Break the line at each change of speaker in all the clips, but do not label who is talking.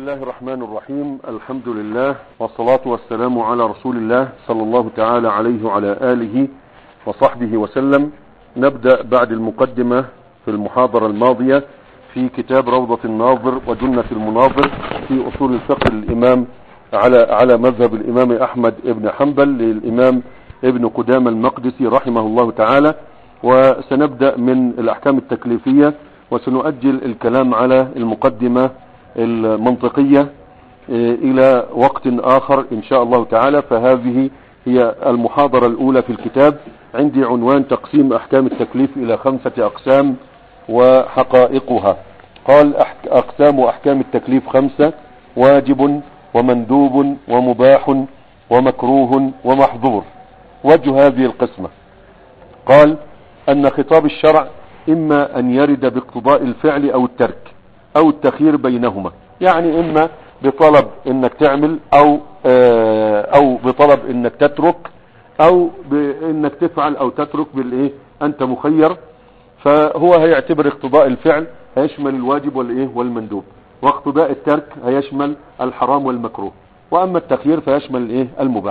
الله الرحمن الرحيم. الحمد لله والصلاة والسلام على رسول الله صلى الله تعالى عليه وعلى آله وصحبه وسلم. نبدأ بعد المقدمة في المحاضرة الماضية في كتاب روضة الناظر وجنة المناظر في أصول الفقه للإمام على مذهب الإمام أحمد بن حنبل للإمام ابن قدامة المقدسي رحمه الله تعالى. وسنبدأ من الأحكام التكليفية وسنؤجل الكلام على المقدمة المنطقية إلى وقت آخر إن شاء الله تعالى. فهذه هي المحاضرة الأولى في الكتاب. عندي عنوان تقسيم أحكام التكليف إلى 5 أقسام وحقائقها. قال أقسام أحكام التكليف 5: واجب ومندوب ومباح ومكروه ومحظور. وجه هذه القسمة قال أن خطاب الشرع إما أن يرد باقتضاء الفعل أو الترك أو التخيير بينهما، يعني إما بطلب إنك تعمل أو بطلب إنك تترك أو بإنك تفعل أو تترك بالإيه، أنت مخير. فهو هيعتبر اقتضاء الفعل هيشمل الواجب والمندوب، واقتضاء الترك هيشمل الحرام والمكروه، وأما التخيير فيشمل المباح.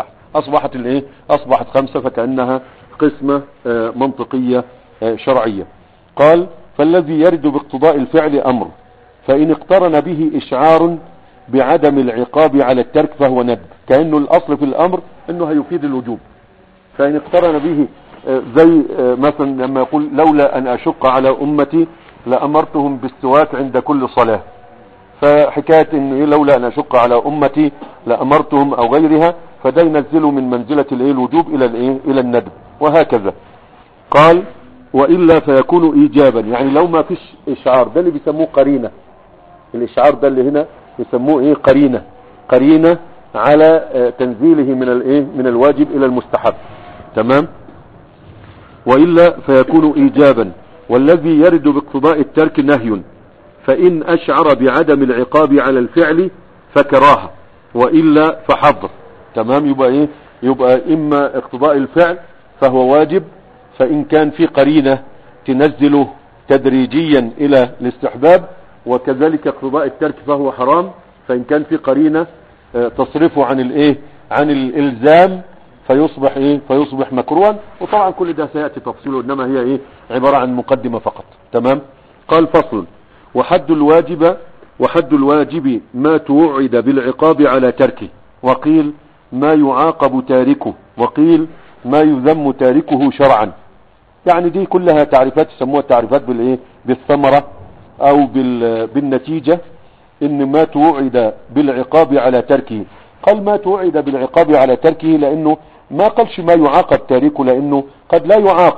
أصبحت 5، فكأنها قسمة منطقية شرعية. قال فالذي يرد باقتضاء الفعل أمر، فإن اقترن به إشعار بعدم العقاب على الترك فهو ندب، كأنه الأصل في الأمر أنه هيفيد الوجوب. فإن اقترن به زي مثلا لما يقول لولا أن أشق على أمتي لأمرتهم بالسواك عند كل صلاة، فحكاية أنه لولا أن أشق على أمتي لأمرتهم أو غيرها، فده ينزل من منزلة الوجوب إلى الندب، وهكذا. قال وإلا فيكون إيجابا، يعني لو ما فيش إشعار، ده اللي بيسموه قرينة. الإشعار ده اللي هنا يسموه قرينة على تنزيله من الواجب إلى المستحب. تمام. وإلا فيكون إيجابا. والذي يرد باقتضاء الترك نهي، فإن أشعر بعدم العقاب على الفعل فكراهة، وإلا فحظر. تمام. يبقى إما اقتضاء الفعل فهو واجب، فإن كان في قرينة تنزله تدريجيا إلى الاستحباب، وكذلك اقتضاء الترك فهو حرام، فإن كان في قرينة تصرفه عن الإلزام فيصبح مكروها. وطبعا كل ده سيأتي تفصيله، إنما هي عبارة عن مقدمة فقط. تمام. قال فصل: وحد الواجب ما توعد بالعقاب على تركه، وقيل ما يعاقب تاركه، وقيل ما يذم تاركه شرعا. يعني دي كلها تعريفات يسموها تعريفات بالثمرة او بالنتيجة. ان ما توعد بالعقاب على تركه، قال ما توعد بالعقاب على تركه لانه ما قالش ما يعاقب تاركه، لانه قد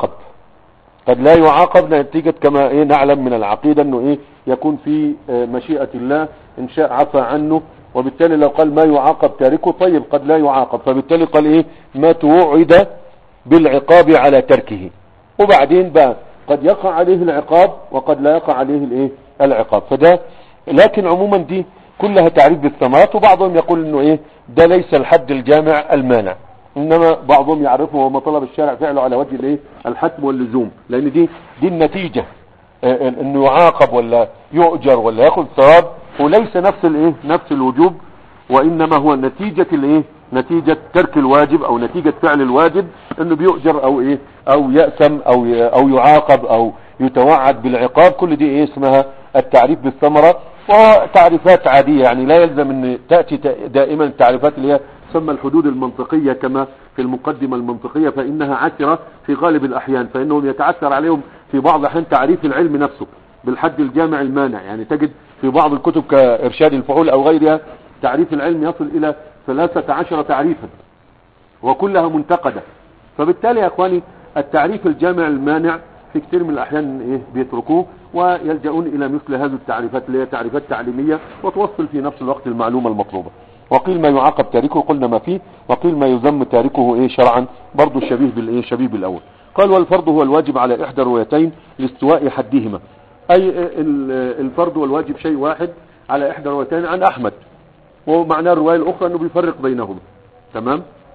لا يعاقب نتيجة كما نعلم من العقيدة انه يكون في مشيئة الله، ان شاء عفى عنه، وبالتالي لو قال ما يعاقب تاركه طيب قد لا يعاقب، فبالتالي قال ما توعد بالعقاب على تركه. وبعدين بقى قد يقع عليه العقاب وقد لا يقع عليه العقاب. فده لكن عموما دي كلها تعريف بالثمرات. وبعضهم يقول انه ده ليس الحد الجامع المانع، انما بعضهم يعرفه وما طلب الشارع فعله على وجه الحتم واللزوم، لان دي النتيجة، انه يعاقب ولا يؤجر ولا ياخذ ثواب، وليس نفس الوجوب، وانما هو نتيجة ترك الواجب او نتيجة فعل الواجب، انه بيؤجر او يأثم او يعاقب او يتوعد بالعقاب. كل دي اسمها التعريف بالثمرة، وتعريفات عادية، يعني لا يلزم ان تأتي دائما التعريفات اللي هي تسمى الحدود المنطقية كما في المقدمة المنطقية، فانها عسرة في غالب الاحيان، فانهم يتعثر عليهم في بعض الاحيان تعريف العلم نفسه بالحد الجامع المانع. يعني تجد في بعض الكتب كإرشاد الفحول او غيرها تعريف العلم يصل الى 13 تعريفا وكلها منتقدة. فبالتالي يا اخواني التعريف الجامع المانع في كثير من الاحيان بيتركوه ويلجؤون الى مثل هذه التعريفات اللي هي تعريفات تعليمية وتوصل في نفس الوقت المعلومة المطلوبة. وقيل ما يعاقب تاركه، قلنا ما فيه، وقيل ما يذم تاركه شرعا، برضو شبيه بالاول. قال والفرض هو الواجب على احدى الروايتين لاستواء حدهما، اي الفرض والواجب شيء واحد على احدى الروايتين عن احمد، ومعنى الرواية الاخرى انه بيفرق بينهما. تمام.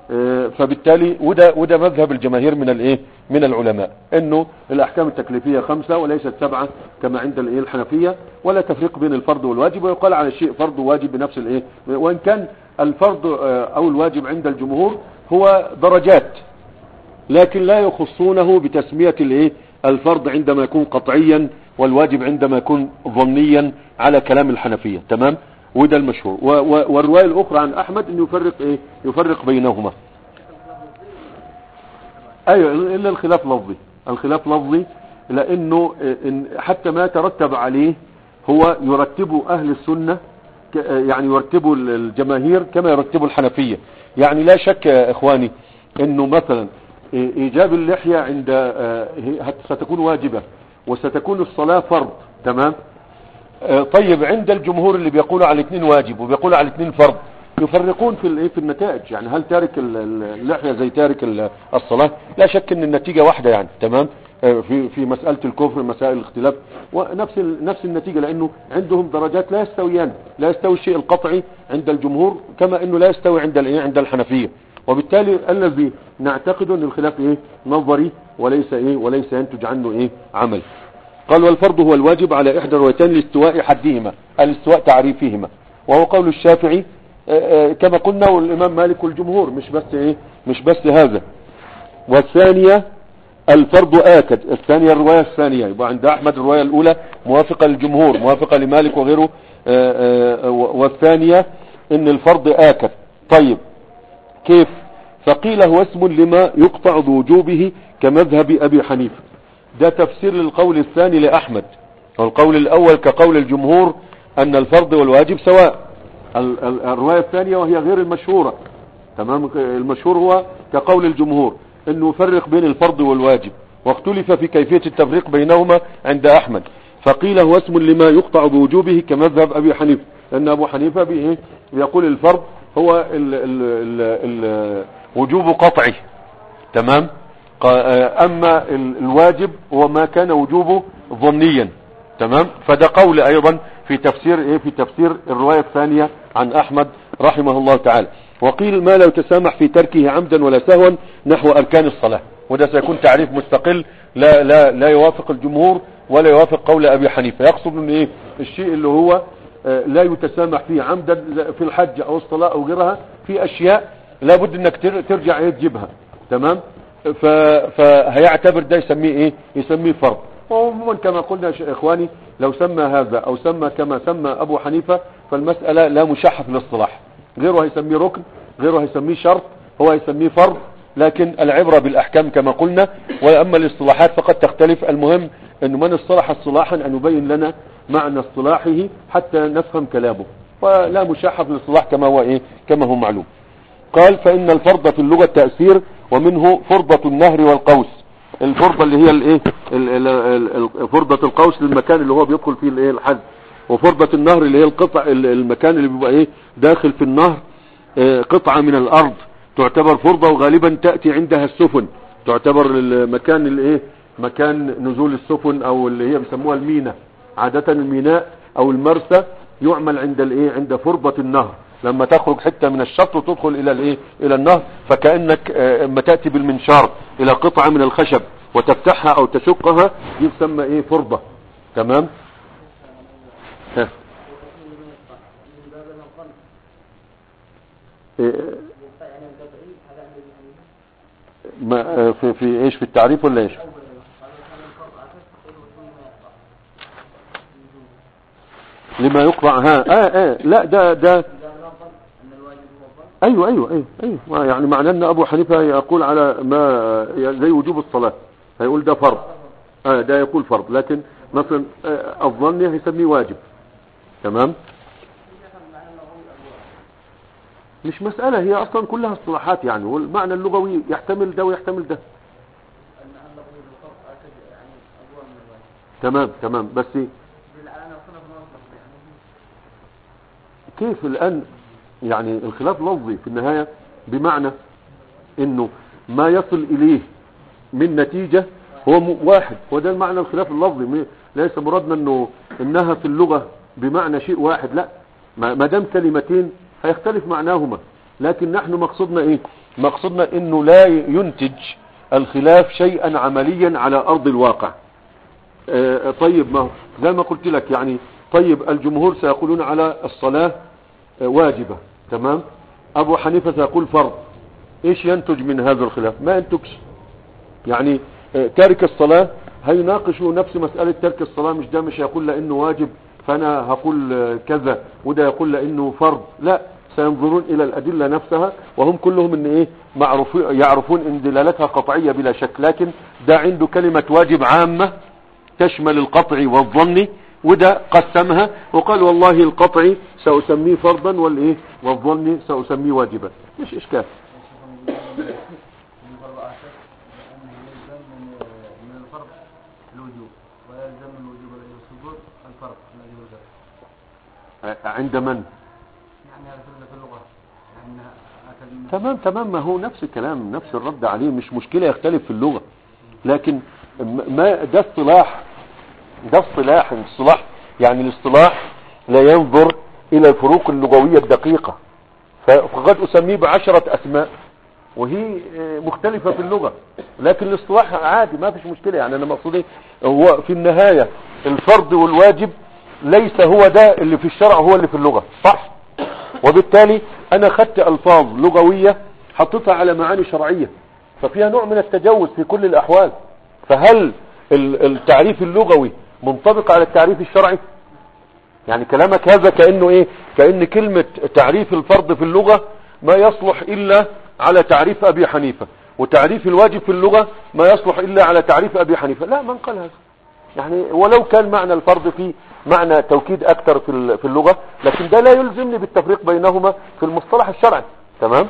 فبالتالي وده مذهب الجماهير من الايه من العلماء، انه الاحكام التكليفيه 5 وليست 7 كما عند الايه الحنفيه، ولا تفريق بين الفرض والواجب، ويقال على الشيء فرض وواجب بنفس الايه، وان كان الفرض او الواجب عند الجمهور هو درجات، لكن لا يخصونه بتسميه الايه الفرض عندما يكون قطعيا، والواجب عندما يكون ظنيا على كلام الحنفيه. تمام، وده المشهور. والروايه الاخرى عن احمد انه يفرق بينهما. ايوه، الا الخلاف لفظي. الخلاف لفظي لانه حتى ما يترتب عليه هو يرتب اهل السنه، يعني يرتب الجماهير كما يرتب الحنفيه. يعني لا شك يا اخواني انه مثلا ايجاب اللحيه عند ستكون واجبه، وستكون الصلاه فرض. تمام. طيب عند الجمهور اللي بيقولوا على الاثنين واجب وبيقولوا على الاثنين فرض، يفرقون في النتائج. يعني هل تارك اللحية زي تارك الصلاة؟ لا شك ان النتيجة واحدة يعني. تمام. في مسألة الكفر، مسائل الاختلاف، ونفس النتيجة، لانه عندهم درجات لا يستويان. لا يستوي الشيء القطعي عند الجمهور كما انه لا يستوي عند الحنفية. وبالتالي الذي نعتقد ان الخلاف نظري وليس ينتج عنه عمل. قال والفرض هو الواجب على احدى الروايتين لاستواء حدهما، الاستواء تعريفهما، وهو قول الشافعي كما قلنا، والامام مالك والجمهور، مش بس هذا. والثانية الفرض آكد، الثانية الرواية الثانية، يبقى عند احمد الرواية الاولى موافقة للجمهور، موافقة لمالك وغيره، والثانية ان الفرض آكد. طيب كيف؟ فقيل هو اسم لما يقطع بوجوبه كمذهب ابي حنيفة. ده تفسير للقول الثاني لأحمد. والقول الأول كقول الجمهور أن الفرض والواجب سواء. الرواية الثانية وهي غير المشهورة. تمام. المشهور هو كقول الجمهور أنه يفرق بين الفرض والواجب، واختلف في كيفية التفريق بينهما عند أحمد. فقيل هو اسم لما يقطع بوجوبه كمذهب أبي حنيفة، لأن أبو حنيفة بيقول الفرض هو وجوب قطعي. تمام. اما الواجب هو ما كان وجوبه ظنيا. تمام. فده قول ايضا في تفسير الرواية الثانية عن احمد رحمه الله تعالى. وقيل ما لا يتسامح في تركه عمدا ولا سهوا نحو اركان الصلاة، وده سيكون تعريف مستقل لا يوافق الجمهور ولا يوافق قول ابي حنيفة. يقصد ان الشيء اللي هو لا يتسامح فيه عمدا في الحج او الصلاة او غيرها، في اشياء لابد انك ترجع تجيبها. تمام. فهيعتبر ده يسميه فرض. وعموما كما قلنا يا اخواني، لو سمى هذا او سمى كما سمى ابو حنيفة فالمسألة لا مشحة في الاصطلاح. غيره هيسميه ركن، غيره هيسميه شرط، هو هيسميه فرض. لكن العبرة بالاحكام كما قلنا، واما الاصطلاحات فقد تختلف. المهم انه من اصطلح اصطلاحا ان يبين لنا معنى اصطلاحه حتى نفهم كلامه، ولا مشحة في الاصطلاح كما هو معلوم. قال فإن الفرض في اللغة تأثير، ومنه فرضة النهر والقوس. الفرضة اللي هي فرضة القوس للمكان اللي هو بيدخل فيه الحد، وفرضة النهر اللي هي القطع، المكان اللي بيبقى داخل في النهر، قطعة من الأرض تعتبر فرضة، وغالبا تأتي عندها السفن، تعتبر المكان مكان نزول السفن، او اللي هي بيسموها الميناء. عادة الميناء او المرسى يعمل عند فرضة النهر، لما تخرج حتة من الشط وتدخل الى النهر، فكأنك اما تأتي بالمنشار الى قطعة من الخشب وتفتحها او تشقها، دي تسمى فرضة. تمام. ما في ايش، في التعريف ولا ايش؟ لما يقطع لا ده ايوه يعني معناه ان ابو حنيفة يقول على ما زي وجوب الصلاة هيقول ده فرض، ده يقول فرض، لكن مثلا الظن هيسميه واجب. تمام. مش مسألة، هي اصلا كلها اصطلاحات يعني، والمعنى اللغوي يحتمل ده ويحتمل ده. تمام. بس كيف الآن يعني الخلاف لفظي في النهاية، بمعنى انه ما يصل اليه من نتيجة هو واحد، وده المعنى الخلاف اللفظي. ليس مرادنا انها في اللغة بمعنى شيء واحد، لا، ما دام كلمتين هيختلف معناهما. لكن نحن مقصودنا ايه؟ مقصودنا انه لا ينتج الخلاف شيئا عمليا على ارض الواقع. طيب ما زي ما قلت لك يعني، طيب الجمهور سيقولون على الصلاة واجبة، تمام، ابو حنيفة سيقول فرض. ايش ينتج من هذا الخلاف؟ ما ينتجش يعني. تارك الصلاة هيناقشوا نفس مسألة ترك الصلاة، مش ده مش هيقول لانه واجب فانا هقول كذا، وده يقول لانه فرض، لا، سينظرون الى الادلة نفسها، وهم كلهم ان ايه يعرفون ان دلالتها قطعية بلا شك. لكن ده عنده كلمة واجب عامة تشمل القطع والظن، وده قسمها وقال والله القطع سأسميه فرضا والايه والظن سأسميه واجبا، مش اشكال. عند من؟ تمام، ما هو نفس الكلام، نفس الرد عليه، مش مشكلة يختلف في اللغة، لكن ما ده اصطلاح، الاصطلاح يعني الاصطلاح لا ينظر الى الفروق اللغوية الدقيقة، فقد اسميه ب10 اسماء وهي مختلفة في اللغة، لكن الاصطلاح عادي ما فيش مشكلة. يعني انا مقصودي هو في النهاية الفرض والواجب ليس هو ده اللي في الشرع، هو اللي في اللغة، صح؟ وبالتالي انا خدت الفاظ لغوية حطيتها على معاني شرعية، ففيها نوع من التجوز في كل الاحوال. فهل التعريف اللغوي منطبق على التعريف الشرعي؟ يعني كلامك هذا كأنه ايه؟ كأن كلمة تعريف الفرض في اللغة ما يصلح الا على تعريف ابي حنيفة، وتعريف الواجب في اللغة ما يصلح الا على تعريف ابي حنيفة. لا، من قال هذا؟ يعني ولو كان معنى الفرض فيه معنى توكيد اكثر في اللغة، لكن ده لا يلزمني بالتفريق بينهما في المصطلح الشرعي، تمام.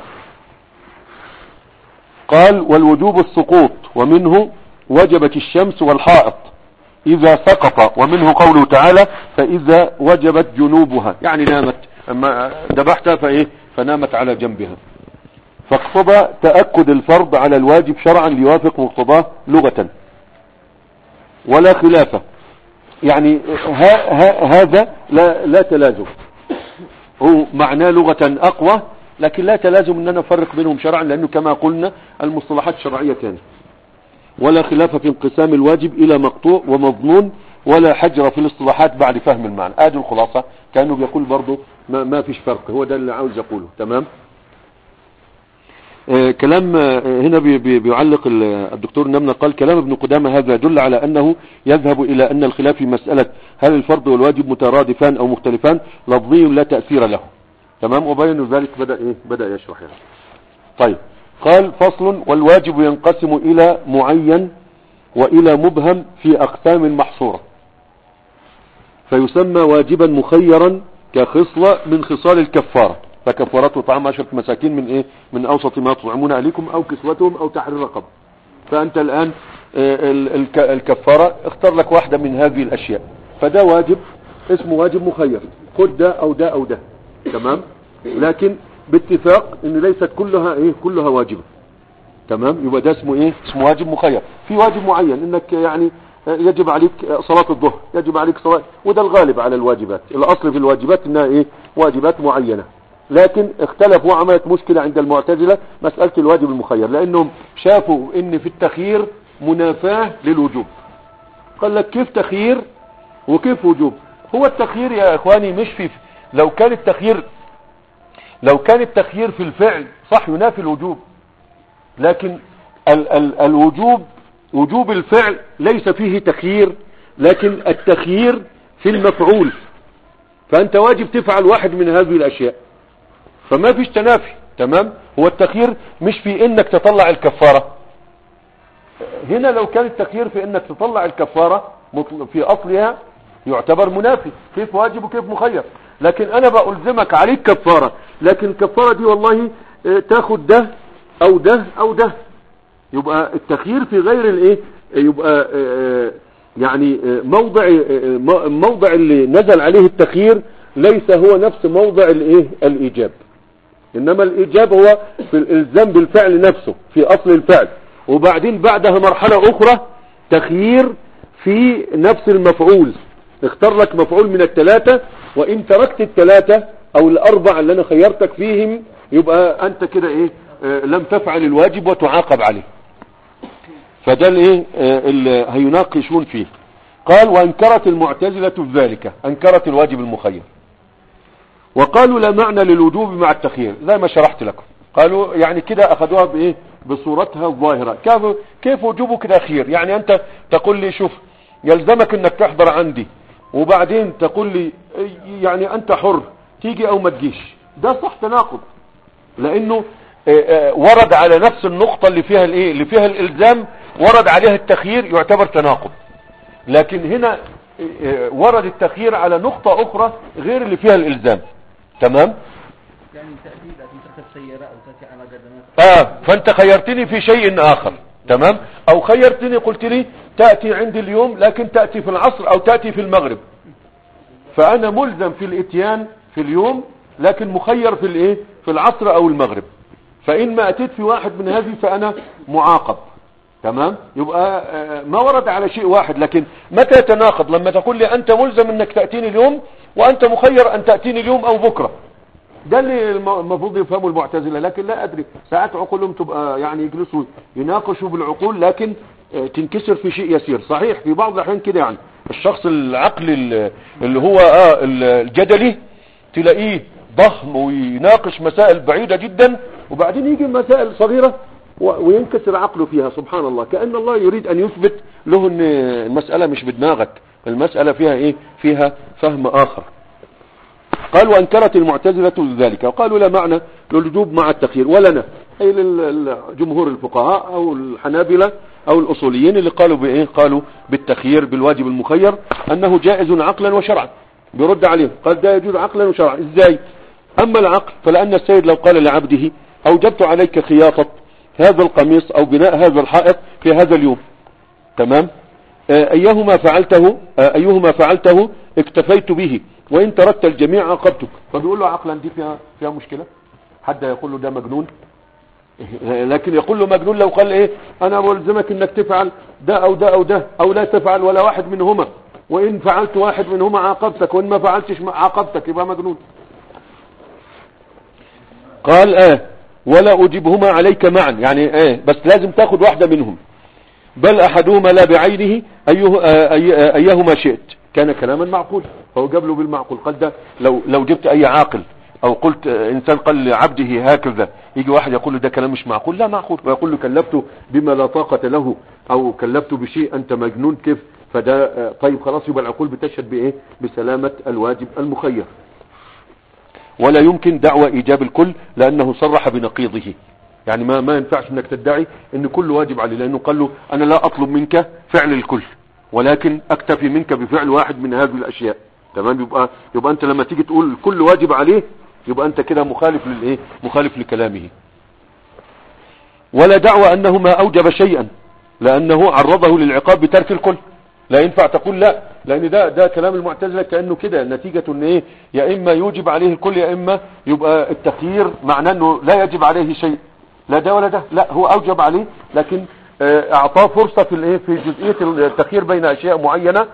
قال والوجوب السقوط، ومنه وجبت الشمس والحائط اذا سقط، ومنه قوله تعالى فاذا وجبت جنوبها، يعني نامت، اما ذبحتها فايه فنامت على جنبها. فاقتضى تأكد الفرض على الواجب شرعا ليوافق مقتضاه لغة، ولا خلافة. يعني هذا لا تلازم، هو معناه لغة اقوى، لكن لا تلازم اننا نفرق بينهم شرعا، لانه كما قلنا المصطلحات الشرعية كانت. ولا خلاف في انقسام الواجب الى مقطوع ومظنون، ولا حجر في الاصطلاحات بعد فهم المعنى. ادي الخلاصة، كانوا بيقول برضو ما فيش فرق، هو ده اللي عاوز يقوله، تمام. كلام هنا بيعلق الدكتور نمنة، قال كلام ابن قدامة هذا يدل على انه يذهب الى ان الخلاف في مسألة هل الفرض والواجب مترادفان او مختلفان لفظي لا تأثير له، تمام. وبين ذلك بدأ يشرح يعني. طيب، قال فصل والواجب ينقسم الى معين والى مبهم في اقسام محصورة، فيسمى واجبا مخيرا كخصلة من خصال الكفارة، فكفارته طعام 10 مساكين من ايه؟ من اوسط ما تطعمون اهليكم او كسوتهم او تحرير رقبة. فانت الان الكفارة اختار لك واحدة من هذه الاشياء، فده واجب اسمه واجب مخير، خد ده او ده او ده، تمام. لكن باتفاق ان ليست كلها واجبة، تمام. يبقى ده اسمه ايه؟ اسمه واجب مخير. في واجب معين انك يعني يجب عليك صلاة الظهر، يجب عليك صلاة، وده الغالب على الواجبات، الاصل في الواجبات انها ايه؟ واجبات معينة. لكن اختلفوا وعملت مشكلة عند المعتزلة مسألة الواجب المخير، لانهم شافوا ان في التخيير منافاة للوجوب. قال لك كيف تخيير وكيف وجوب؟ هو التخيير يا اخواني مش في، لو كان التخيير في الفعل صح ينافي الوجوب، لكن وجوب الفعل ليس فيه تخيير، لكن التخيير في المفعول، فانت واجب تفعل واحد من هذه الاشياء، فما فيش تنافي، تمام. هو التخيير مش في انك تطلع الكفارة، هنا لو كان التخيير في انك تطلع الكفارة في اصلها يعتبر منافي، كيف واجب وكيف مخير. لكن انا بألزمك عليك كفارة، لكن الكفارة دي والله تاخد ده او ده او ده، يبقى التخيير في غير الايه، يبقى يعني موضع اللي نزل عليه التخيير ليس هو نفس موضع الايه الايجاب، انما الايجاب هو في الالزام بالفعل نفسه في اصل الفعل، وبعدين بعدها مرحلة اخرى تخيير في نفس المفعول، اختار لك مفعول من الثلاثة، وان تركت الثلاثة او الاربعة اللي انا خيرتك فيهم يبقى انت كده ايه لم تفعل الواجب وتعاقب عليه. فده الايه اللي هيناقشون فيه. قال وانكرت المعتزلة في ذلك، انكرت الواجب المخير وقالوا لا معنى للوجوب مع التخيير زي ما شرحت لكم. قالوا يعني كده اخذوها بايه بصورتها الظاهرة. كيف وجوبك الاخير؟ يعني انت تقول لي شوف يلزمك انك تحضر عندي وبعدين تقول لي يعني انت حر تيجي او ما تجيش. ده صح تناقض، لانه ورد على نفس النقطة اللي فيها الايه اللي فيها الالزام ورد عليها التخيير، يعتبر تناقض. لكن هنا ورد التخيير على نقطة اخرى غير اللي فيها الالزام. تمام.
يعني تأتي إذا كنت تركب سيارة أو تأتي على قدمات
فانت خيرتني في شيء اخر. تمام. او خيرتني قلت لي تأتي عندي اليوم لكن تأتي في العصر او تأتي في المغرب، فانا ملزم في الاتيان في اليوم لكن مخير في الايه في العصر او المغرب. فان ما اتيت في واحد من هذه فانا معاقب. تمام. يبقى ما ورد على شيء واحد. لكن متى يتناقض؟ لما تقول لي انت ملزم انك تأتيني اليوم وانت مخير ان تأتيني اليوم او بكرة. ده اللي المفروض يفهموا المعتزلة. لكن لا ادري ساعات عقولهم تبقى يعني يجلسوا يناقشوا بالعقول لكن تنكسر في شيء يسير. صحيح في بعض الاحيان كده، يعني الشخص العقلي اللي هو الجدلي تلاقيه ضخم ويناقش مسائل بعيدة جدا وبعدين يجي مسائل صغيرة وينكسر عقله فيها. سبحان الله، كأن الله يريد ان يثبت له ان المسألة مش بدماغك، المسألة فيها ايه فيها فهم اخر. قال وانكرت المعتزلة ذلك وقالوا لا معنى للوجوب مع التخيير. ولنا اي للجمهور الفقهاء او الحنابلة او الاصوليين اللي قالوا بايه قالوا بالتخيير بالواجب المخير انه جائز عقلا وشرعا. بيرد عليهم قال ده يجوز عقلا وشرعا. ازاي؟ اما العقل فلان السيد لو قال لعبده اوجبت عليك خياطة هذا القميص او بناء هذا الحائط في هذا اليوم. تمام. ايهما فعلته اكتفيت به وان تركت الجميع عاقبتك. فبيقول له عقلا دي فيها مشكلة؟ حد يقول له ده مجنون؟ لكن يقول له مجنون لو قال ايه انا ملزمك انك تفعل ده او ده او ده او لا تفعل ولا واحد منهما، وان فعلت واحد منهما عاقبتك وان ما فعلتش عاقبتك، يبقى مجنون. قال ولا اجيبهما عليك معا، يعني بس لازم تاخد واحدة منهم، بل احدهما لا بعينه ايهما شئت. كان كلاما معقول فهو جاب له بالمعقول. قال ده لو جبت اي عاقل او قلت انسان قال لعبده هكذا يجي واحد يقول له ده كلام مش معقول. لا معقول. ويقول له كلفته بما لا طاقة له او كلفته بشيء انت مجنون كيف. فده طيب خلاص يبقى العقول بتشهد بايه بسلامة الواجب المخير. ولا يمكن دعوى ايجاب الكل لانه صرح بنقيضه. يعني ما ينفعش انك تدعي ان كل واجب عليه، لانه قال له انا لا اطلب منك فعل الكل ولكن اكتفي منك بفعل واحد من هذه الاشياء. تمام. يبقى انت لما تيجي تقول الكل واجب عليه يبقى انت كده مخالف للايه مخالف لكلامه. ولا دعوى انه ما اوجب شيئا لانه عرضه للعقاب بترك الكل. لا ينفع تقول لا، لان ده كلام المعتزلة كأنه كده نتيجة ان ايه يا اما يوجب عليه الكل يا اما يبقى التخيير معناه انه لا يجب عليه شيء. لا ده ولا ده، لا هو اوجب عليه لكن اعطاه فرصة في الايه في جزئية التخيير بين اشياء معينة.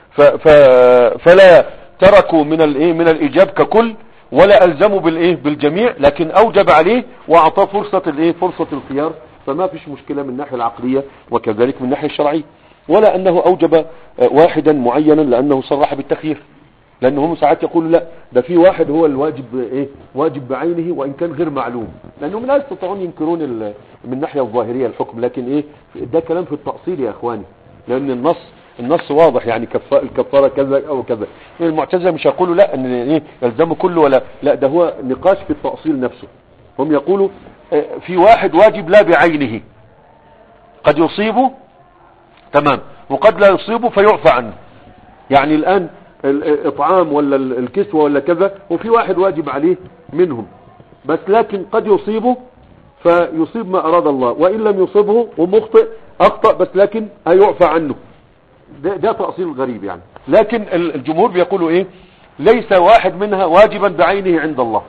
فلا تركوا من الايه من الايجاب ككل ولا الزموا بالايه بالجميع، لكن اوجب عليه واعطاه فرصة الايه فرصة الخيار. فما فيش مشكلة من الناحية العقلية وكذلك من الناحية الشرعية. ولا انه اوجب واحدا معينا لانه صرح بالتخيير، لانهم ساعات يقولوا لا ده في واحد هو الواجب واجب بعينه وان كان غير معلوم، لانهم لا يستطيعون ينكرون من الناحية الظاهرية الحكم. لكن ده كلام في التأصيل يا اخواني، لان النص واضح. يعني الكفارة كذا او كذا. المعتزلة مش يقولوا لا ان يلزموا كله ولا لا، ده هو نقاش في التأصيل نفسه. هم يقولوا في واحد واجب لا بعينه قد يصيبه تمام وقد لا يصيبه فيعفى عنه. يعني الان الاطعام ولا الكسوة ولا كذا وفي واحد واجب عليه منهم، بس لكن قد يصيبه فيصيب ما اراد الله، وان لم يصيبه ومخطئ اخطأ بس لكن هيعفى عنه. ده تأصيل غريب يعني. لكن الجمهور بيقولوا ليس واحد منها واجبا بعينه عند الله.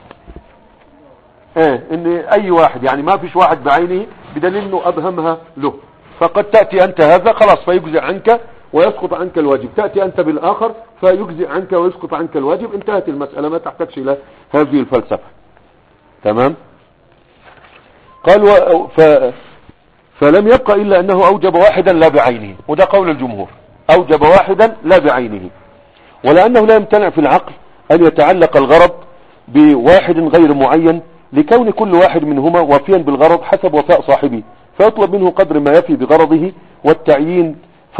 ان اي واحد يعني ما فيش واحد بعينه بدليل انه ابهمها له. فقد تأتي انت هذا خلاص فيجزئ عنك ويسقط عنك الواجب، تأتي انت بالاخر فيجزئ عنك ويسقط عنك الواجب. انتهت المسألة، ما تحتاجش الى هذه الفلسفة. تمام. قال فلم يبقى إلا أنه أوجب واحدا لا بعينه، وده قول الجمهور، أوجب واحدا لا بعينه، ولأنه لا يمتنع في العقل أن يتعلق الغرض بواحد غير معين لكون كل واحد منهما وافيا بالغرض حسب وفاء صاحبه، فيطلب منه قدر ما يفي بغرضه، والتعيين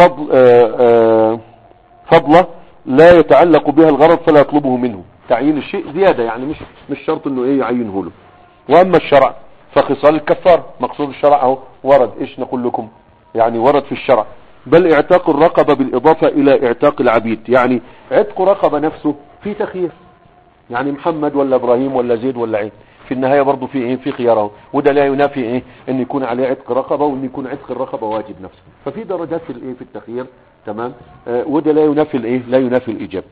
فضله لا يتعلق بها الغرض فلا يطلبه منه. تعيين الشيء زيادة، يعني مش شرط انه يعينه له. واما الشرع فخصال الكفار، مقصود الشرع اهو ورد، ايش نقول لكم، يعني ورد في الشرع، بل اعتاق الرقبة بالاضافة الى اعتاق العبيد، يعني عتق رقبة نفسه في تخيير، يعني محمد ولا ابراهيم ولا زيد ولا عين، في النهاية برضو في خياره، وده لا ينافي ان يكون عليه عتق رقبة، وان يكون عتق الرقبة واجب نفسه، ففي درجات في التخيير، تمام. وده لا ينافي الايجاب.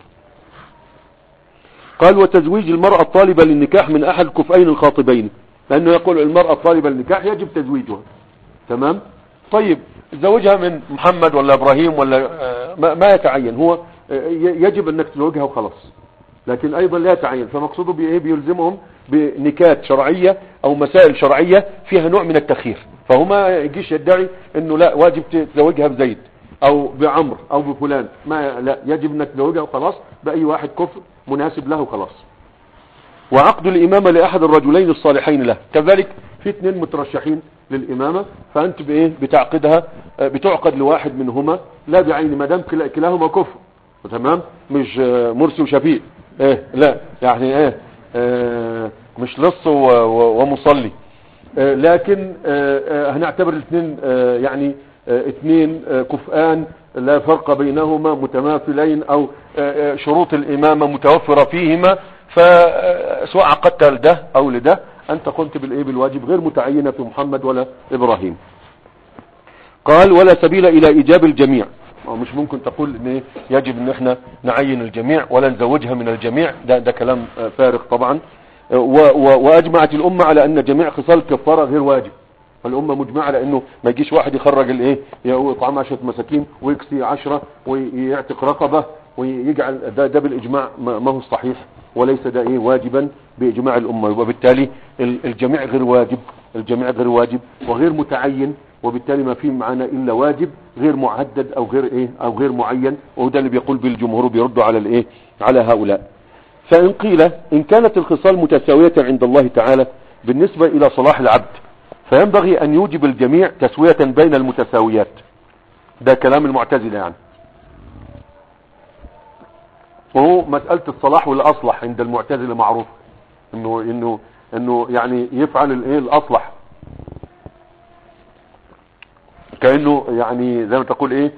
قال وتزويج المرأة الطالبة للنكاح من احد كفئين الخاطبين، لانه يقول المرأة الطالبة للنكاح يجب تزويجها، تمام. طيب زوجها من محمد ولا ابراهيم ولا ما يتعين، هو يجب انك تزوجها وخلاص، لكن ايضا لا يتعين، فمقصوده بيلزمهم بنكات شرعية او مسائل شرعية فيها نوع من التخيير، فهو ما يجيش يدعي انه لا واجب تزوجها بزيد او بعمر او بفلان، لا، يجب انك تزوجها وخلاص باي واحد كفء مناسب له خلاص. وعقد الامامة لاحد الرجلين الصالحين له، كذلك في اثنين مترشحين للامامة، فانت بتعقدها، بتعقد لواحد منهما لا بعين، ما دام كلاهما كفء، تمام، مش مرسي وشفيق، لا يعني مش لص ومصلي، لكن هنعتبر الاثنين يعني اثنين كفآن لا فرق بينهما، متماثلين، او شروط الامامة متوفرة فيهما، فسواء عقدت لده او لده انت قمت بالواجب، غير متعينة في محمد ولا ابراهيم. قال ولا سبيل الى ايجاب الجميع، مش ممكن تقول ان يجب ان احنا نعين الجميع ولا نزوجها من الجميع، ده كلام فارغ طبعا. واجمعت الامة على ان جميع خصال الكفارة غير واجب، الامة مجمعة على انه ما يجيش واحد يخرج يطعم 10 مساكين ويكسي 10 ويعتق رقبة ويجعل ده بالاجماع ما هو صحيح، وليس ده واجبا باجماع الامة، وبالتالي الجميع غير واجب وغير متعين، وبالتالي ما فيه معنا الا واجب غير معدد او غير معين، وده اللي بيقول بالجمهور بيردوا على هؤلاء. فان قيل ان كانت الخصال متساوية عند الله تعالى بالنسبة الى صلاح العبد، فينبغي ان يوجب الجميع تسوية بين المتساويات، ده كلام المعتزلة يعني، وهو مسألة الصلاح والاصلح عند المعتزلة معروف انه يعني يفعل الاصلح، كأنه يعني زي ما تقول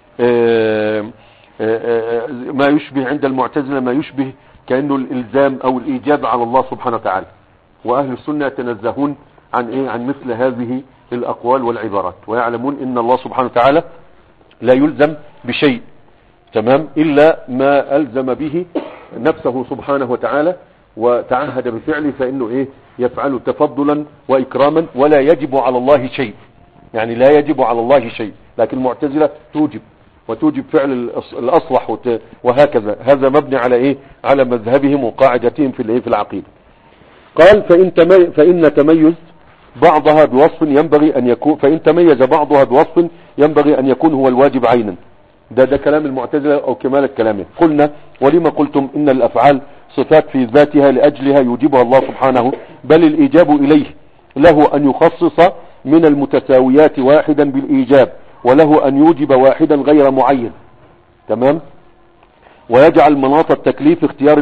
ما يشبه عند المعتزلة، ما يشبه كأنه الالزام او الايجاب على الله سبحانه وتعالى، واهل السنة يتنزهون عن مثل هذه الاقوال والعبارات، ويعلمون ان الله سبحانه وتعالى لا يلزم بشيء، تمام، الا ما الزم به نفسه سبحانه وتعالى وتعهد بفعله، فانه يفعل تفضلا واكراما، ولا يجب على الله شيء، يعني لا يجب على الله شيء، لكن المعتزلة توجب فعل الاصلح وهكذا، هذا مبني على على مذهبهم وقاعدتهم في العقيدة. قال فإن تميز بعضها بوصف ينبغي ان يكون، فإن تميز بعضها بوصف ينبغي ان يكون هو الواجب عينا، ده كلام المعتزلة او كمالة كلامه. قلنا ولما قلتم ان الافعال صفات في ذاتها لاجلها يوجبها الله سبحانه، بل الايجاب اليه له ان يخصص من المتساويات واحدا بالايجاب، وله ان يوجب واحدا غير معين، تمام، ويجعل مناط التكليف اختيار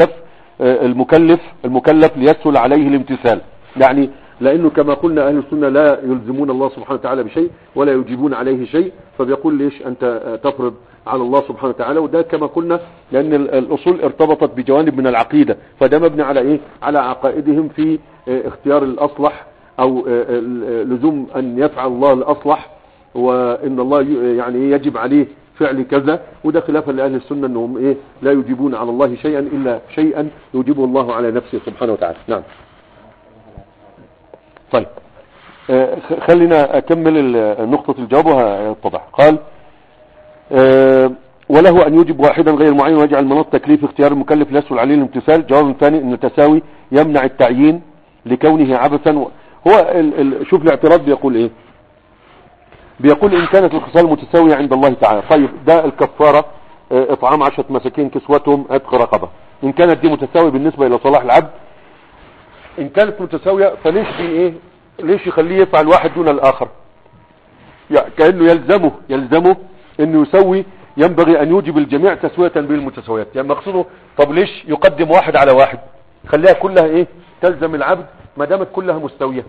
المكلف ليسهل عليه الامتثال، يعني لانه كما قلنا اهل السنة لا يلزمون الله سبحانه وتعالى بشيء ولا يجيبون عليه شيء، فبيقول ليش انت تفرض على الله سبحانه وتعالى، وده كما قلنا لان الاصول ارتبطت بجوانب من العقيدة، فده مبني على على عقائدهم في اختيار الاصلح، او لزوم ان يفعل الله الاصلح، وان الله يعني يجب عليه فعل كذا، وده خلافا لأهل السنة انهم لا يجيبون على الله شيئا الا شيئا يجيبه الله على نفسه سبحانه وتعالى. نعم. طيب خلينا اكمل نقطة الجواب وهتضح. قال وله ان يوجب واحدا غير معين ويجعل مناط تكليف اختيار المكلف يسهل عليه الامتثال. جواب ثاني ان التساوي يمنع التعيين لكونه عبثا هو شوف الاعتراض بيقول ايه، بيقول ان كانت الخصال متساوية عند الله تعالى، طيب ده الكفارة اطعام 10 مساكين كسوتهم عتق رقبة، ان كانت دي متساوية بالنسبة الى صلاح العبد، ان كانت متساوية فليش في ايه، ليش يخليه يفعل واحد دون الاخر؟ يعني كأنه يلزمه انه يسوي، ينبغي ان يوجب الجميع تسوية بالمتساويات. يعني مقصوده طب ليش يقدم واحد على واحد؟ خليها كلها ايه، تلزم العبد ما دامت كلها مستوية.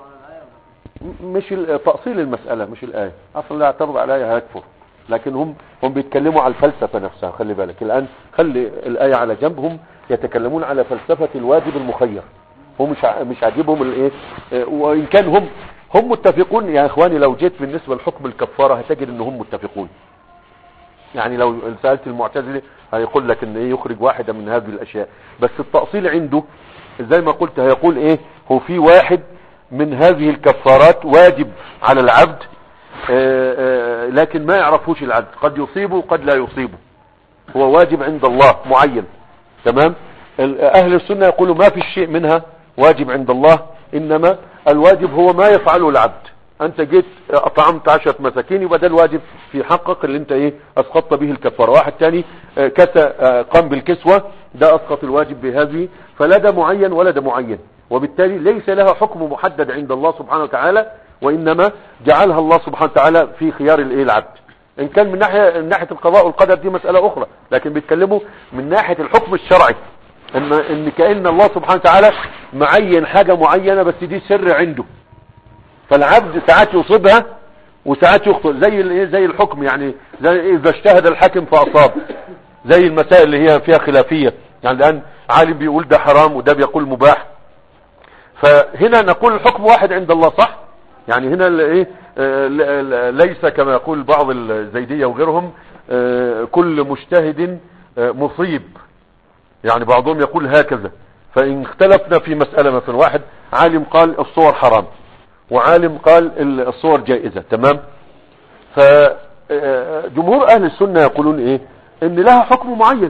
مش تأصيل المسألة مش الآية، اصلا لا اعترض على الآية هيكفر، لكن هم بيتكلموا على الفلسفة نفسها. خلي بالك الآن، خلي الآية على جنب، هم يتكلمون على فلسفة الواجب المخير، هم مش عاجبهم الايه. وان كان هم متفقون يا اخواني. لو جيت بالنسبة لحكم الكفارة هتجد ان هم متفقون. يعني لو سألت المعتزلي هيقول لك ان ايه، يخرج واحدة من هذه الاشياء، بس التأصيل عنده زي ما قلت هيقول ايه، هو في واحد من هذه الكفارات واجب على العبد، لكن ما يعرفوش العبد، قد يصيبه وقد لا يصيبه، هو واجب عند الله معين. تمام. اهل السنة يقولوا ما في شيء منها واجب عند الله، انما الواجب هو ما يفعله العبد. انت جيت اطعمت 10 مساكين، يبقى ده الواجب في حقك اللي انت ايه، اسقطت به الكفارة. واحد تاني قام بالكسوة، ده اسقط الواجب بهذه، فلا ده معين ولا ده معين، وبالتالي ليس لها حكم محدد عند الله سبحانه وتعالى، وانما جعلها الله سبحانه وتعالى في خيار الايه العبد. ان كان من ناحية القضاء والقدر دي مسألة اخرى، لكن بيتكلموا من ناحية الحكم الشرعي، ان كأن الله سبحانه وتعالى معين حاجة معينة، بس دي سر عنده، فالعبد ساعات يصيبها وساعات يخطئ. زي الحكم، يعني زي اذا اجتهد الحاكم فاصاب، زي المسائل اللي هي فيها خلافية. يعني الان عالم بيقول ده حرام وده بيقول مباح، فهنا نقول الحكم واحد عند الله، صح؟ يعني هنا ايه، ليس كما يقول بعض الزيدية وغيرهم كل مجتهد مصيب. يعني بعضهم يقول هكذا. فإن اختلفنا في مسألة، مثلا واحد عالم قال الصور حرام وعالم قال الصور جائزة، تمام، فجمهور أهل السنة يقولون إيه، إن لها حكم معين،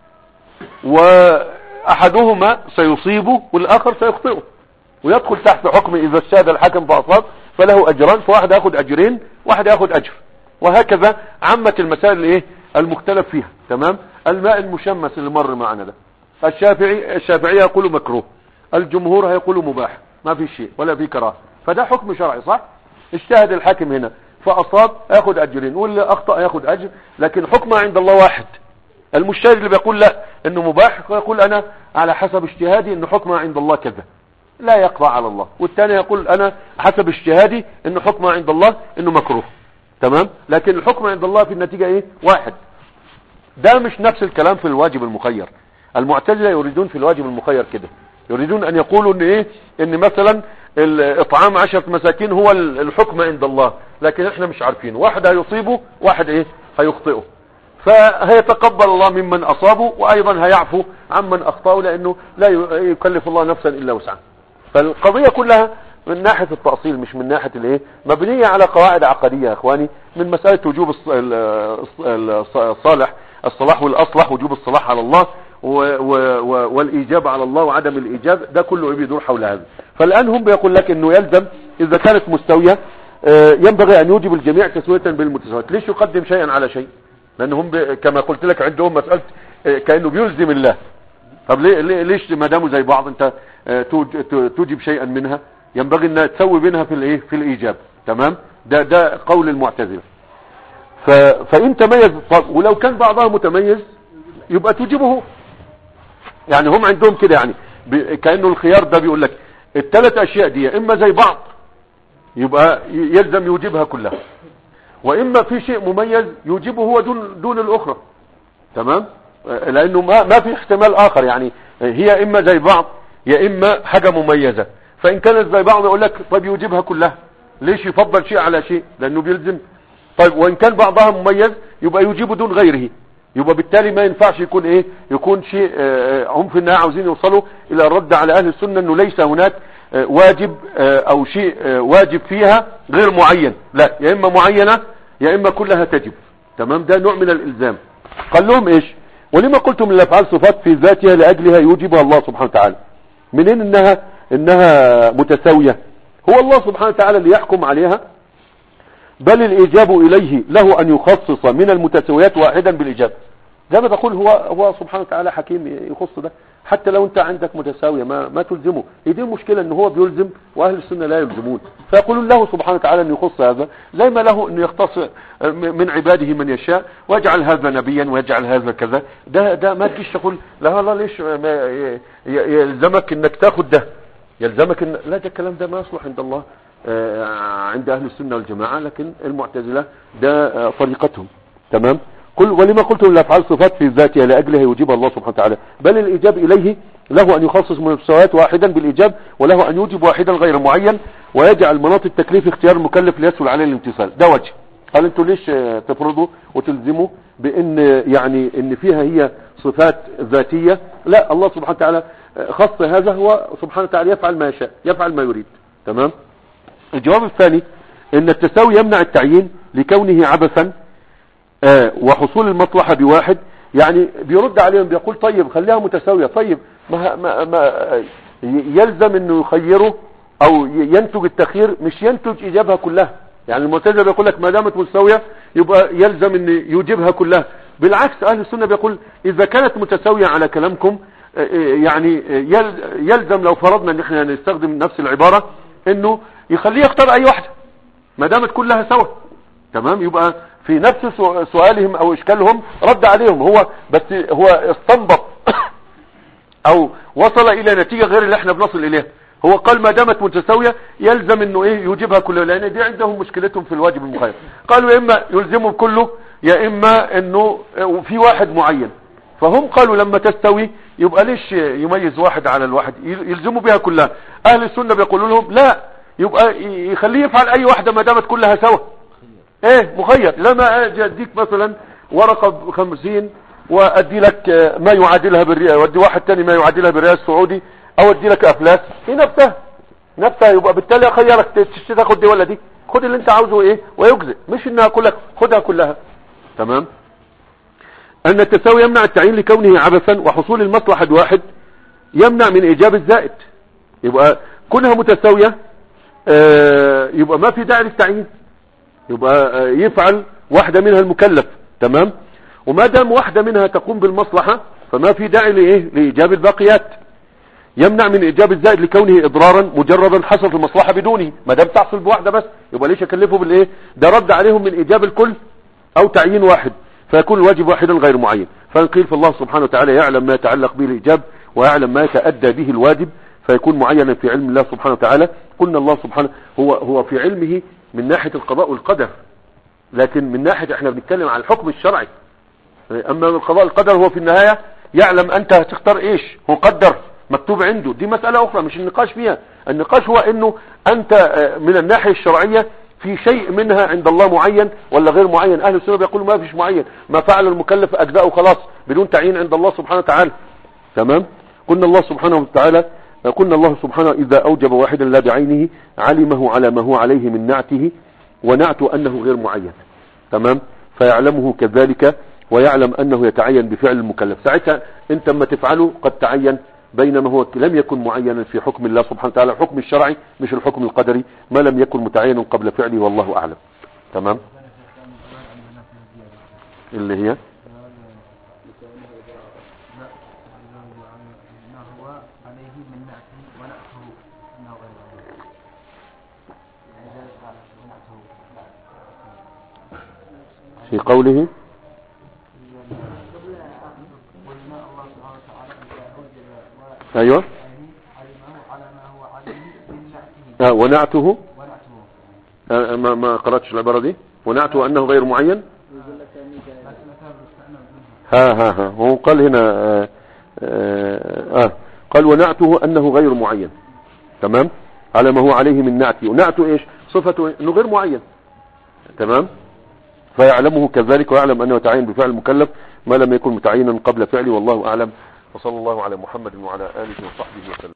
وأحدهما سيصيبه والآخر سيخطئه، ويدخل تحت حكم إذا اجتهد الحكم فأصاب فله أجران، فواحد يأخذ أجرين واحد يأخذ أجر، وهكذا عامة المسائل إيه المختلف فيها. تمام. الماء المشمس اللي مر معنا ده، الشافعية يقولوا مكروه، الجمهور هيقولوا مباح، ما في شيء ولا في كراهه، فده حكم شرعي، صح؟ اجتهد الحاكم هنا فأصاب ياخذ أجرين، واللي أخطأ ياخذ أجر، لكن حكمه عند الله واحد. المجتهد اللي بيقول لا انه مباح يقول انا على حسب اجتهادي انه حكمه عند الله كذا، لا يقضى على الله. والثاني يقول انا حسب اجتهادي انه حكمه عند الله انه مكروه. تمام. لكن الحكم عند الله في النتيجة ايه، واحد. ده مش نفس الكلام في الواجب المخير. المعتزلة يريدون في الواجب المخير كده، يريدون ان يقولوا ان ايه، ان مثلا الاطعام 10 مساكين هو الحكم عند الله، لكن احنا مش عارفين، واحد هيصيبه واحد ايه هيخطئه، فهيتقبل الله ممن اصابه، وايضا هيعفو عمن اخطأه، لانه لا يكلف الله نفسا الا وسعها. فالقضية كلها من ناحية التأصيل، مش من ناحية الايه، مبنية على قواعد عقدية يا اخواني، من مسألة وجوب الصلاح والاصلح، وجوب الصلاح على الله والايجاب على الله وعدم الايجاب، ده كله بيدور حول هذا. فالان هم بيقول لك انه يلزم اذا كانت مستوية ينبغي ان يوجب الجميع تسوية بالمتساويات. ليش يقدم شيئا على شيء؟ لانهم كما قلت لك عندهم مسألة كأنه بيلزم الله. طب ليش ما داموا زي بعض انت توجب شيئا منها، ينبغي ان تسوي بينها في الايه، في الايجاب. تمام. ده قول المعتزلة. فان تميز، ولو كان بعضها متميز يبقى توجبه. يعني هم عندهم كده، يعني كأنه الخيار ده بيقول لك الثلاث اشياء دي اما زي بعض يبقى يلزم يوجبها كلها، واما في شيء مميز يوجبه هو دون الاخرى. تمام. لانه ما في احتمال اخر، يعني هي اما زي بعض يا اما حاجة مميزة. فان كانت زي بعض يقول لك طيب يوجبها كلها، ليش يفضل شيء على شيء؟ لانه بيلزم. طيب وان كان بعضها مميز يبقى يوجب دون غيره، يبقى بالتالي ما ينفعش يكون ايه، يكون شيء هم في النهاية عاوزين يوصلوا الى الرد على اهل السنة انه ليس هناك واجب او شيء واجب فيها غير معين، لا، يا اما معينة يا اما كلها تجب. تمام. ده نوع من الالزام. قال لهم ايش، ولما قلتم الافعال صفات في ذاتها لاجلها يوجبها الله سبحانه وتعالى، منين انها متساوية؟ هو الله سبحانه وتعالى اللي يحكم عليها. بل الإيجاب إليه له أن يخصص من المتساويات واحدا بالإيجاب. زي ما تقول هو سبحانه وتعالى حكيم يخص ده. حتى لو انت عندك متساوية ما تلزمه. دي المشكلة ان هو بيلزم واهل السنة لا يلزمون، فيقولون له سبحانه وتعالى ان يخص هذا، زي ما له ان يختص من عباده من يشاء، ويجعل هذا نبيا ويجعل هذا كذا. ده ما تجيش تقول لا الله ليش يلزمك انك تاخد ده، يلزمك ان لا، ده الكلام ده ما يصلح عند الله عند اهل السنة والجماعة، لكن المعتزلة ده طريقتهم. تمام. ولما قلت الافعال صفات في ذاتها لاجلها يوجبها الله سبحانه وتعالى. بل الايجاب اليه له ان يخصص من المتساويات واحدا بالايجاب، وله ان يوجب واحدا غير معين، ويجعل مناط التكليف اختيار المكلف ليسهل عليه الامتثال. ده وجه. قال انتوا ليش تفرضوا وتلزموا بان يعني ان فيها هي صفات ذاتية؟ لا، الله سبحانه وتعالى خص هذا، هو سبحانه وتعالى يفعل ما يشاء، يفعل ما يريد. تمام. الجواب الثاني ان التساوي يمنع التعيين لكونه عبثا وحصول المصلحة بواحد. يعني بيرد عليهم بيقول طيب خليها متساوية، طيب ما يلزم انه يخيره او ينتج التخيير، مش ينتج ايجابها كلها. يعني المعتزلة بيقول لك ما دامت متساوية يبقى يلزم ان يوجبها كلها. بالعكس اهل السنة بيقول اذا كانت متساوية على كلامكم يعني يلزم لو فرضنا ان احنا نستخدم نفس العبارة انه يخليه يختار اي واحدة ما دامت كلها سوا. تمام. يبقى في نفس سؤالهم او اشكالهم رد عليهم، هو بس هو استنبط او وصل الى نتيجة غير اللي احنا بنصل اليها. هو قال ما دامت متساوية يلزم انه يوجبها كلها، لان دي عندهم مشكلتهم في الواجب المخير. قالوا يا اما يلزموا كله يا اما انه في واحد معين. فهم قالوا لما تستوي يبقى ليش يميز واحد على الواحد، يلزموا بها كلها. اهل السنة بيقولوا لهم لا، يبقى يخليه يفعل اي واحدة ما دامت كلها سوا. مخير. لما اديك مثلا ورقة 50 وادي لك ما يعادلها بالريال، وادي واحد تاني ما يعادلها بالريال السعودي، او ادي لك افلاس، هي نفسها يبقى بالتالي اخيرك تاخد دي ولا دي، خد اللي انت عاوزه ويجزئ، مش انها اقول لك خدها كلها. تمام. ان التساوي يمنع التعيين لكونه عبثا، وحصول المصلحة بواحد يمنع من ايجاب الزائد. يبقى كونها متساوية يبقى ما في داعي للتعيين، يبقى يفعل واحدة منها المكلف. تمام. وما دام واحدة منها تقوم بالمصلحة فما في داعي لإيجاب الباقيات. يمنع من إيجاب الزائد لكونه إضرارا مجردا حصلت المصلحة بدونه. ما دام تحصل بواحدة بس يبقى ليش أكلفه ده رد عليهم من إيجاب الكل أو تعيين واحد، فيكون الواجب واحدا غير معين. فنقيل فالله سبحانه وتعالى يعلم ما يتعلق به الإيجاب ويعلم ما يتأدى به الواجب، فيكون معينا في علم الله سبحانه وتعالى. قلنا الله سبحانه هو في علمه من ناحية القضاء والقدر، لكن من ناحية احنا بنتكلم عن الحكم الشرعي. اما القضاء والقدر هو في النهاية يعلم انت هتختار ايش، هو قدر مكتوب عنده، دي مسألة اخرى مش النقاش فيها. النقاش هو انه انت من الناحية الشرعية في شيء منها عند الله معين ولا غير معين. اهل السنة بيقولوا ما فيش معين، ما فعل المكلف اجزاءه خلاص بدون تعيين عند الله سبحانه وتعالى. تمام. قلنا الله سبحانه وتعالى قلنا الله سبحانه إذا أوجب واحدا لا بعينه علمه على ما هو عليه من نعته، ونعته أنه غير معين. تمام. فيعلمه كذلك ويعلم أنه يتعين بفعل المكلف. ساعتها أنت ما تفعله قد تعين، بينما هو لم يكن معينا في حكم الله سبحانه وتعالى، الحكم الشرعي مش الحكم القدري، ما لم يكن متعينا قبل فعله والله أعلم. تمام. اللي هي في قوله ايوه ونعته ما قرأتش العبارة دي. ونعته انه غير معين. هو قال هنا قال ونعته انه غير معين. تمام. على ما هو عليه من نعته. ونعته ايش؟ صفته انه غير معين. تمام. فيعلمه كذلك ويعلم انه يتعين بفعل المكلف ما لم يكن متعينا قبل فعله والله اعلم. وصلى الله على محمد وعلى اله وصحبه وسلم.